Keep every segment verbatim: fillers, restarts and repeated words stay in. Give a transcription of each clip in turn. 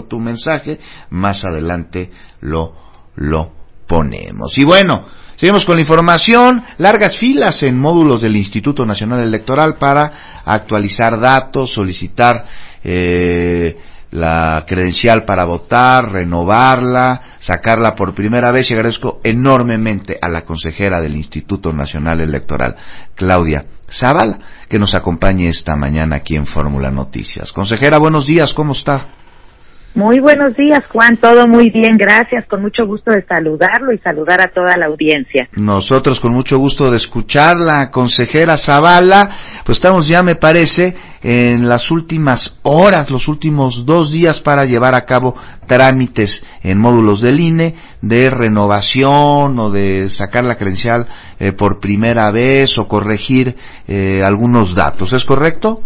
tu mensaje, más adelante lo, lo ponemos. Y bueno, seguimos con la información. Largas filas en módulos del Instituto Nacional Electoral para actualizar datos, solicitar eh, la credencial para votar, renovarla, sacarla por primera vez. Y agradezco enormemente a la consejera del Instituto Nacional Electoral, Claudia Zavala, que nos acompañe esta mañana aquí en Fórmula Noticias. Consejera, buenos días, ¿cómo está? Muy buenos días, Juan, todo muy bien, gracias, con mucho gusto de saludarlo y saludar a toda la audiencia. Nosotros con mucho gusto de escucharla, consejera Zavala. Pues estamos ya, me parece, en las últimas horas, los últimos dos días para llevar a cabo trámites en módulos del I N E de renovación o de sacar la credencial eh, por primera vez o corregir eh, algunos datos, ¿es correcto?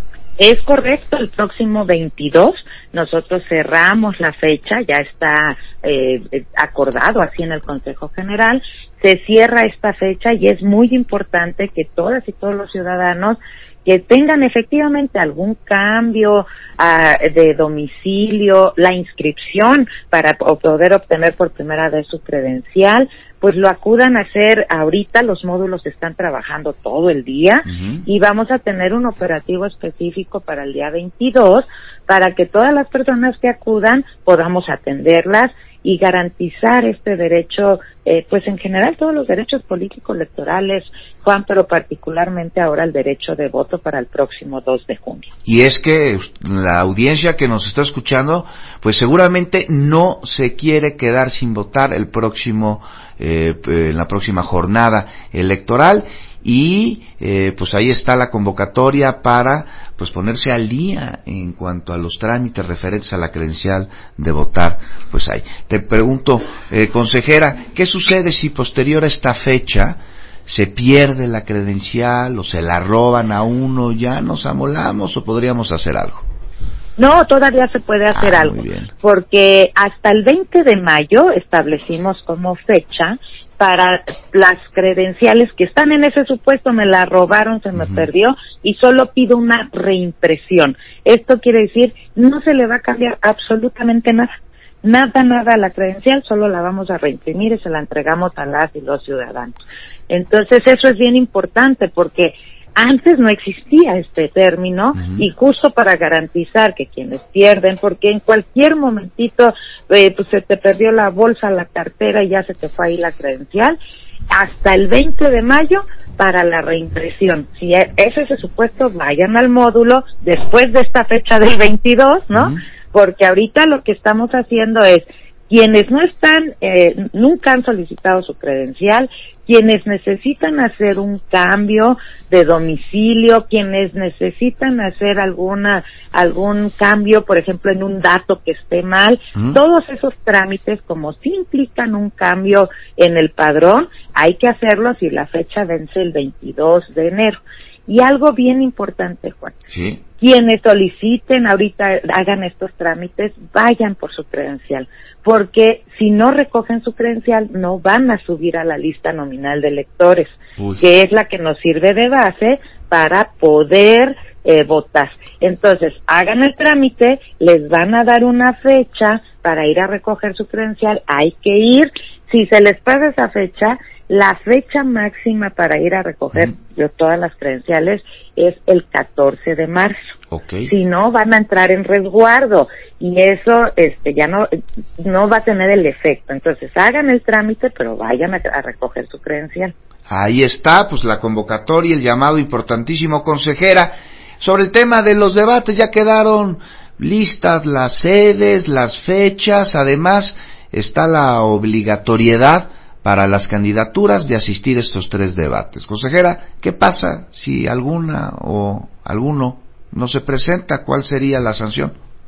Es correcto, el próximo veintidós nosotros cerramos la fecha, ya está eh, acordado así en el Consejo General, se cierra esta fecha y es muy importante que todas y todos los ciudadanos que tengan efectivamente algún cambio uh, de domicilio, la inscripción para poder obtener por primera vez su credencial, pues lo acudan a hacer. Ahorita los módulos están trabajando todo el día uh-huh. y vamos a tener un operativo específico para el día veintidós para que todas las personas que acudan podamos atenderlas y garantizar este derecho, eh, pues en general todos los derechos políticos electorales, Juan, pero particularmente ahora el derecho de voto para el próximo dos de junio. Y es que la audiencia que nos está escuchando, pues seguramente no se quiere quedar sin votar el próximo, eh, en la próxima jornada electoral. Y eh, pues ahí está la convocatoria para pues ponerse al día en cuanto a los trámites referentes a la credencial de votar. Pues ahí te pregunto, eh, consejera, ¿qué sucede si posterior a esta fecha se pierde la credencial o se la roban a uno? ¿Ya nos amolamos o podríamos hacer algo? No, todavía se puede hacer ah, algo, muy bien. Porque hasta el veinte de mayo establecimos como fecha para las credenciales que están en ese supuesto, me la robaron, se me uh-huh. perdió, y solo pido una reimpresión. Esto quiere decir, no se le va a cambiar absolutamente nada, nada, nada a la credencial, solo la vamos a reimprimir y se la entregamos a las y los ciudadanos. Entonces eso es bien importante porque antes no existía este término uh-huh. y justo para garantizar que quienes pierden, porque en cualquier momentito eh, pues se te perdió la bolsa, la cartera y ya se te fue ahí la credencial, hasta el veinte de mayo para la reimpresión. Si es ese supuesto, vayan al módulo después de esta fecha del veintidós, ¿no? Uh-huh. Porque ahorita lo que estamos haciendo es, quienes no están, eh, nunca han solicitado su credencial, quienes necesitan hacer un cambio de domicilio, quienes necesitan hacer alguna algún cambio, por ejemplo, en un dato que esté mal, ¿Mm? Todos esos trámites, como sí implican un cambio en el padrón, hay que hacerlo si la fecha vence el veintidós de enero. Y algo bien importante, Juan. Sí. Quienes soliciten ahorita, hagan estos trámites, vayan por su credencial, porque si no recogen su credencial, no van a subir a la lista nominal de electores, Uy. que es la que nos sirve de base para poder eh, votar. Entonces, hagan el trámite, les van a dar una fecha para ir a recoger su credencial, hay que ir. Si se les pasa esa fecha, la fecha máxima para ir a recoger mm. yo, todas las credenciales es el catorce de marzo. Okay. Si no, van a entrar en resguardo y eso este ya no no va a tener el efecto. Entonces, hagan el trámite, pero vayan a, a recoger su credencial. Ahí está, pues la convocatoria, el llamado importantísimo, consejera. Sobre el tema de los debates, ya quedaron listas las sedes, las fechas, además está la obligatoriedad para las candidaturas de asistir a estos tres debates. Consejera, ¿qué pasa si alguna o alguno no se presenta? ¿Cuál sería la sanción?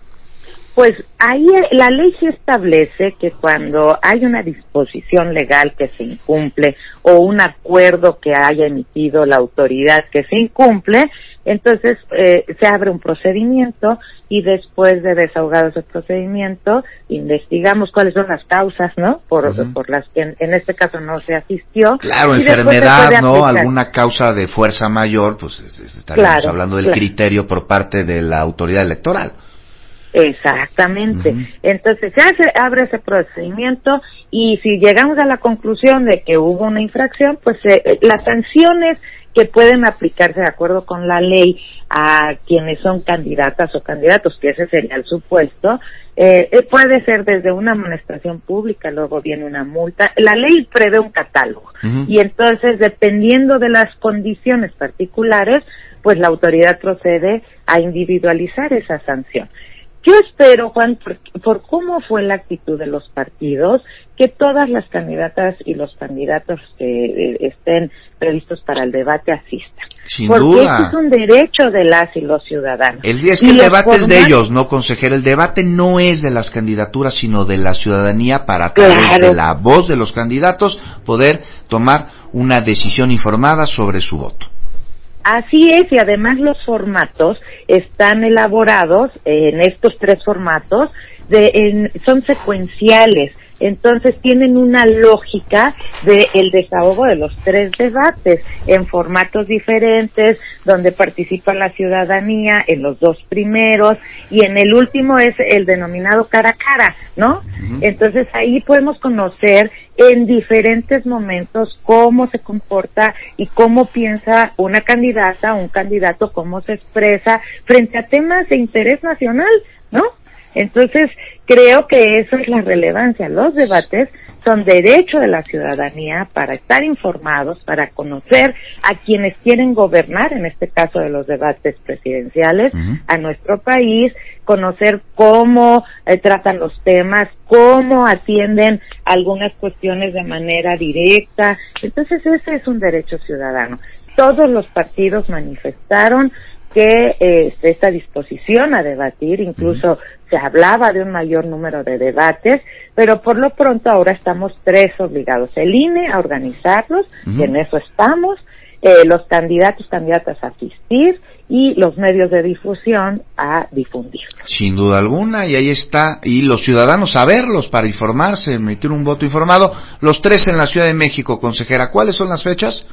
Pues ahí la ley sí establece que cuando hay una disposición legal que se incumple o un acuerdo que haya emitido la autoridad que se incumple, entonces eh, se abre un procedimiento y después de desahogado ese procedimiento investigamos cuáles son las causas, ¿no? Por, uh-huh. por las que en, en este caso no se asistió. Claro, enfermedad, ¿no? Alguna causa de fuerza mayor, pues estaríamos claro, hablando del claro. criterio por parte de la autoridad electoral. Exactamente. Uh-huh. Entonces ya se abre ese procedimiento y si llegamos a la conclusión de que hubo una infracción, pues eh, las sanciones que pueden aplicarse de acuerdo con la ley a quienes son candidatas o candidatos, que ese sería el supuesto, eh, puede ser desde una amonestación pública, luego viene una multa. La ley prevé un catálogo uh-huh. y entonces, dependiendo de las condiciones particulares, pues la autoridad procede a individualizar esa sanción. Yo espero, Juan, por, por cómo fue la actitud de los partidos, que todas las candidatas y los candidatos que eh, estén previstos para el debate asistan. Sin porque duda. Porque es un derecho de las y los ciudadanos. El día es que y el debate formatos... es de ellos, ¿no, consejera? El debate no es de las candidaturas, sino de la ciudadanía para, a través claro. de la voz de los candidatos, poder tomar una decisión informada sobre su voto. Así es, y además los formatos están elaborados en estos tres formatos, de, en, son secuenciales, entonces tienen una lógica de el desahogo de los tres debates en formatos diferentes, donde participa la ciudadanía en los dos primeros, y en el último es el denominado cara a cara, ¿no? Uh-huh. Entonces ahí podemos conocer en diferentes momentos cómo se comporta y cómo piensa una candidata o un candidato, cómo se expresa frente a temas de interés nacional, ¿no? Entonces, creo que eso es la relevancia. Los debates son derecho de la ciudadanía para estar informados, para conocer a quienes quieren gobernar, en este caso de los debates presidenciales, uh-huh. a nuestro país, conocer cómo eh, tratan los temas, cómo atienden algunas cuestiones de manera directa. Entonces, ese es un derecho ciudadano. Todos los partidos manifestaron que eh, esta disposición a debatir, incluso uh-huh. se hablaba de un mayor número de debates, pero por lo pronto ahora estamos tres obligados: el I N E a organizarlos, uh-huh. y en eso estamos, eh, los candidatos, candidatas a asistir, y los medios de difusión a difundir. Sin duda alguna, y ahí está, y los ciudadanos a verlos para informarse, emitir un voto informado. Los tres en la Ciudad de México, consejera, ¿cuáles son las fechas?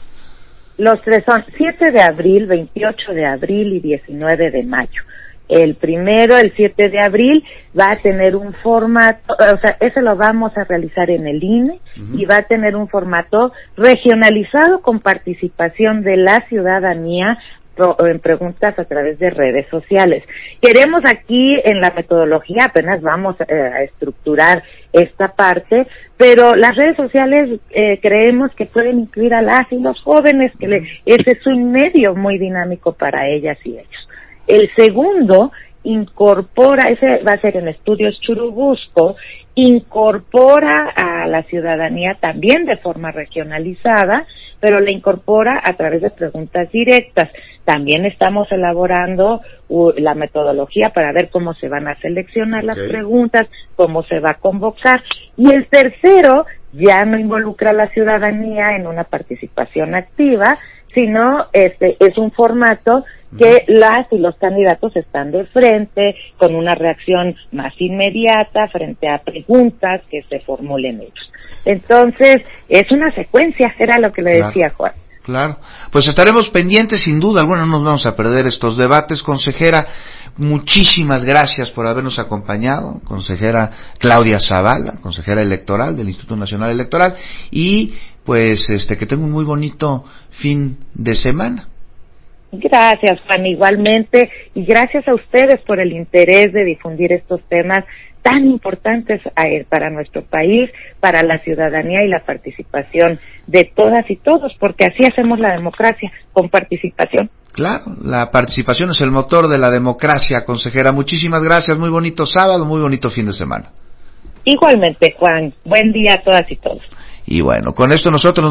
Los tres son siete de abril, veintiocho de abril y diecinueve de mayo. El primero, el siete de abril, va a tener un formato, o sea, ese lo vamos a realizar en el I N E, uh-huh. y va a tener un formato regionalizado con participación de la ciudadanía en preguntas a través de redes sociales. Queremos aquí en la metodología, apenas vamos eh, a estructurar esta parte, pero las redes sociales eh, creemos que pueden incluir a las y los jóvenes, que le, ese es un medio muy dinámico para ellas y ellos. El segundo incorpora, ese va a ser en Estudios Churubusco, incorpora a la ciudadanía también de forma regionalizada, pero la incorpora a través de preguntas directas. También estamos elaborando uh, la metodología para ver cómo se van a seleccionar las okay. preguntas, cómo se va a convocar. Y el tercero ya no involucra a la ciudadanía en una participación activa, sino este es un formato que las y los candidatos están de frente, con una reacción más inmediata frente a preguntas que se formulen ellos. Entonces, es una secuencia, era lo que le claro, decía Juan. Claro, pues estaremos pendientes, sin duda alguna, no nos vamos a perder estos debates. Consejera, muchísimas gracias por habernos acompañado, consejera Claudia Zavala, consejera electoral del Instituto Nacional Electoral, y pues este que tenga un muy bonito fin de semana. Gracias, Juan, igualmente, y gracias a ustedes por el interés de difundir estos temas tan importantes para nuestro país, para la ciudadanía y la participación de todas y todos, porque así hacemos la democracia, con participación. Claro, la participación es el motor de la democracia, consejera. Muchísimas gracias, muy bonito sábado, muy bonito fin de semana. Igualmente, Juan, buen día a todas y todos. Y bueno, con esto nosotros